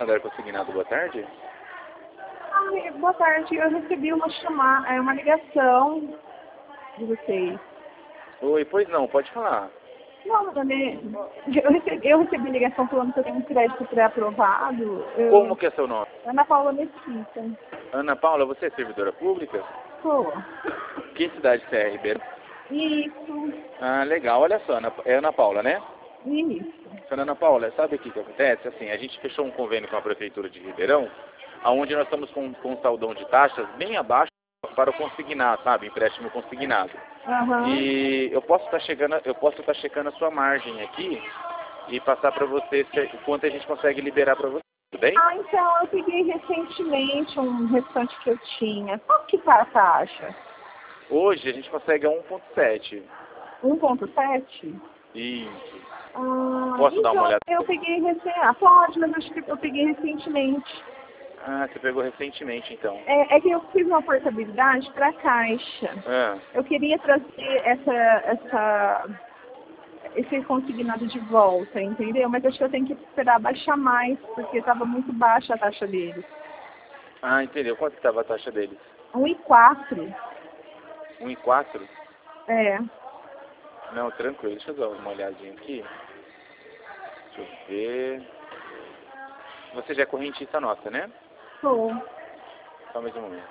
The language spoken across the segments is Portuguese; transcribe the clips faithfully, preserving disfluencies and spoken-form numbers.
André Consignado, boa tarde. Ai, boa tarde, eu recebi uma chamada, é uma ligação de vocês. Oi, pois não, pode falar. Não, Dani, eu recebi, eu recebi ligação falando que eu tenho um crédito pré-aprovado. Eu- Como que é seu nome? Ana Paula Mesquita. Ana Paula, você é servidora pública? Sou. Que cidade você é, Ribeirão? Isso, Ah, legal, olha só, Ana, é Ana Paula, né? isso. Senhora Ana Paula, sabe o que que acontece? Assim, a gente fechou um convênio com a Prefeitura de Ribeirão, onde nós estamos com, com um saldão de taxas bem abaixo para o consignado, sabe? Empréstimo consignado. Aham. E eu posso estar chegando, eu posso estar checando a sua margem aqui e passar para você se, o quanto a gente consegue liberar para você, tudo bem? Ah, então, eu peguei recentemente um restante que eu tinha. Quanto que tá a taxa? Hoje a gente consegue a um ponto sete. um ponto sete? Isso. Ah, Posso então, dar uma olhada? eu peguei recém... Ah, pode, mas acho que eu peguei recentemente. Ah, você pegou recentemente então. É, é que eu fiz uma portabilidade para a Caixa. Ah, Eu queria trazer essa, essa, esse consignado de volta, entendeu? Mas acho que eu tenho que esperar baixar mais, porque estava muito baixa a taxa dele. ah entendeu. Quanto estava a taxa deles? um e quatro. um e quatro? É. Não, tranquilo. Deixa eu dar uma olhadinha aqui. Deixa eu ver. Você já é correntista nossa, né? Sou. Só mais um momento.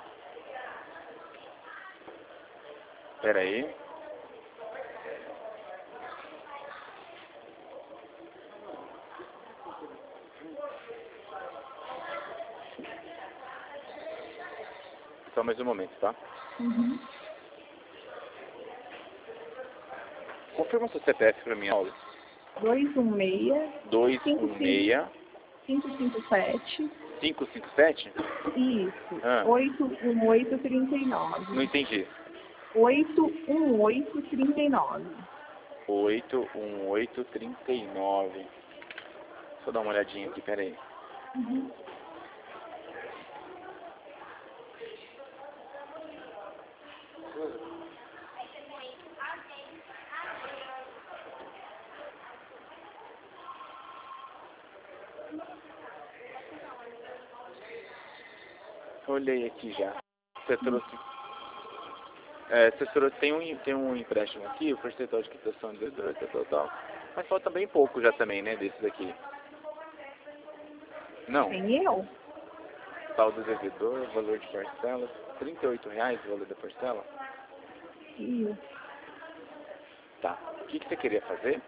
Espera aí. Só mais um momento, tá? Uhum. Confirma o seu C P F para mim, Paulo. dois um seis, dois cinco um seis, cinco cinco sete. cinco cinco sete? Isso. Ah, oito um oito trinta e nove. não entendi. oito um oito trinta e nove. oito um oito trinta e nove. Deixa eu dar uma olhadinha aqui, pera aí. Uhum. Olhei aqui já. Você trouxe... É, você trouxe... Tem um, tem um empréstimo aqui, o percentual de quitação de devedor, tal, tal. Mas falta bem pouco já também, né, desses aqui. Não. Tem eu? Saldo devedor, valor de parcela, trinta e oito reais o valor da parcela. Isso. Tá. O que, que você queria fazer?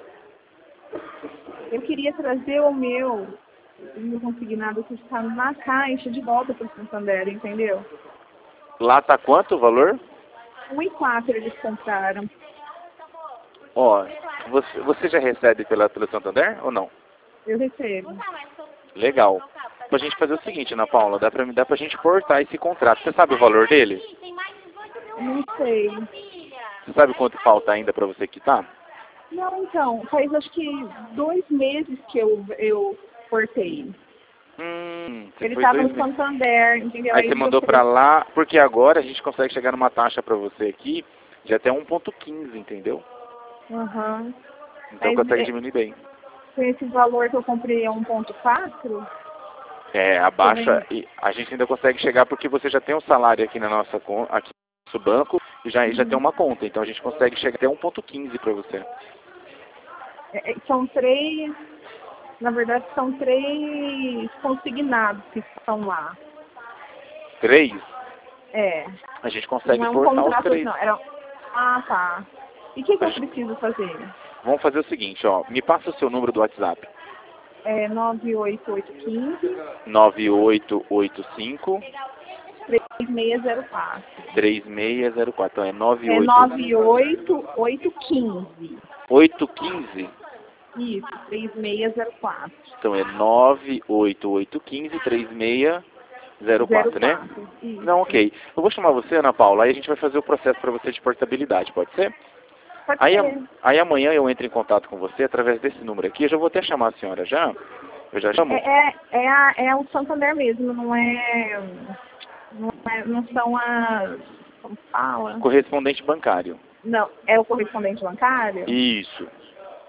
Eu queria trazer o meu, o meu consignado que está na Caixa de volta para o Santander, entendeu? Lá tá quanto o valor? um e quatro eles compraram. Ó, você, você já recebe pela, pelo Santander ou não? Eu recebo. Legal. Pra gente fazer o seguinte, Ana Paula, dá pra, dá pra gente cortar esse contrato. Você sabe o valor dele? Não sei. Você sabe quanto falta ainda pra você quitar? Não, então, faz acho que dois meses que eu, eu cortei. Hum, você Ele foi estava dois no meses. Santander, entendeu? Aí você mandou pra lá, porque agora a gente consegue chegar numa taxa pra você aqui de até um ponto quinze, entendeu? Aham. Então Mas consegue é, diminuir bem. com esse valor que eu comprei é um ponto quatro? É, a baixa, e a gente ainda consegue chegar porque você já tem um salário aqui na nossa conta, aqui no nosso banco, e já, e já tem uma conta, então a gente consegue chegar até um ponto quinze para você. É, é, são três, na verdade são três consignados que estão lá. Três, É. a gente Não consegue é um cortar os contrato, três. não. Era... Ah, tá. E o que, que A eu gente- preciso fazer? Vamos fazer o seguinte, ó, me passa o seu número do WhatsApp. É nove oito oito um cinco, nove oito oito cinco, três seis zero quatro. três seis zero quatro, então é nove É oito nove oito oito um cinco. oito um cinco, Isso, três seis zero quatro. então é nove oito oito um cinco, três seis zero quatro, né? Isso. Não, ok. Eu vou chamar você, Ana Paula, aí a gente vai fazer o processo para você de portabilidade, pode ser? Pode Aí, ser. aí amanhã eu entro em contato com você através desse número aqui. Eu já vou até chamar a senhora já. Eu já chamo. É, é, é, a, é o Santander mesmo, não é, não é. Não são as. Como fala? Correspondente bancário. Não, é o correspondente bancário? Isso.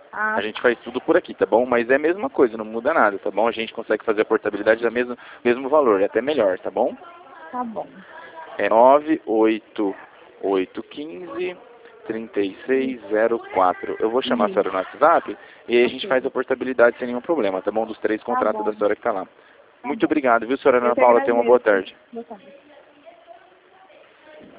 Ah, A gente faz tudo por aqui, tá bom? Mas é a mesma coisa, não muda nada, tá bom? A gente consegue fazer a portabilidade da mesma mesmo valor, é até melhor, tá bom? tá bom. É nove oito oito um cinco, três seis zero quatro. Eu vou chamar a senhora no WhatsApp e aí a gente Ok. faz a portabilidade sem nenhum problema, tá bom? Dos três Tá contratos bom. da senhora que tá lá. Tá Muito bom. obrigado, viu, senhora Eu Ana que Paula? Tenha uma boa agradeço. tarde. Boa tarde.